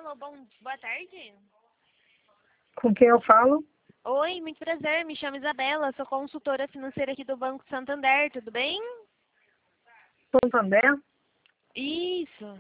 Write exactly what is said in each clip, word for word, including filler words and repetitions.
Alô, bom, boa tarde. Com quem eu falo? Oi, muito prazer, me chamo Isabela, sou consultora financeira aqui do Banco Santander, tudo bem? Santander? Isso.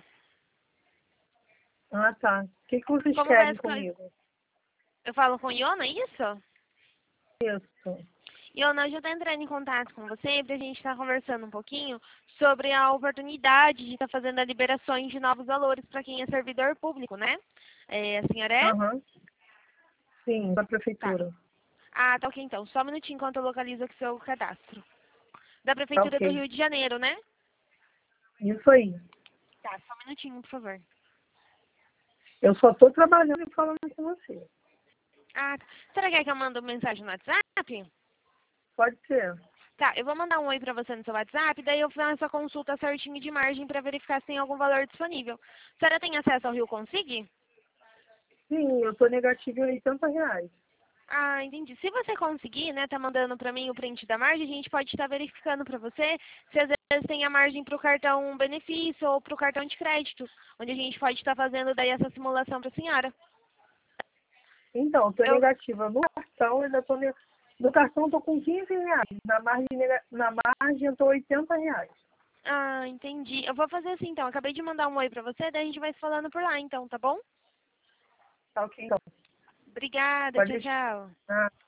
Ah, tá. O que, que vocês Como vai querem as coisas? comigo? Eu falo com Iona, é isso? Isso. Iona, eu já estou entrando em contato com você para a gente estar conversando um pouquinho sobre a oportunidade de estar fazendo as liberações de novos valores para quem é servidor público, né? É, a senhora é? Aham. Sim, da Tá. prefeitura. Ah, tá ok então. Só um minutinho enquanto eu localizo aqui o seu cadastro. Da Tá Prefeitura do ok. Rio de Janeiro, né? Isso aí. Tá, só um minutinho, por favor. Eu só tô trabalhando e falando com você. Ah, tá. Será que é que eu mando mensagem no WhatsApp? Pode ser. Tá, eu vou mandar um oi pra você no seu WhatsApp, daí eu faço a consulta certinho de margem pra verificar se tem algum valor disponível. A senhora tem acesso ao Rio Consig? Sim, eu tô negativo em oitenta reais. Ah, entendi. Se você conseguir, né, tá mandando pra mim o print da margem, a gente pode estar verificando pra você se às vezes tem a margem pro cartão benefício ou pro cartão de crédito, onde a gente pode estar fazendo daí essa simulação pra senhora. Então, eu tô Eu, negativa no cartão, ainda tô ne... no cartão eu tô com quinze reais. Na margem, nega- na margem eu tô oitenta reais. ah, entendi. Eu vou fazer assim então. Acabei de mandar um oi pra você, daí a gente vai se falando por lá então, tá bom? Tá ok, então. Obrigada, Pode tchau, deixar. tchau. Ah.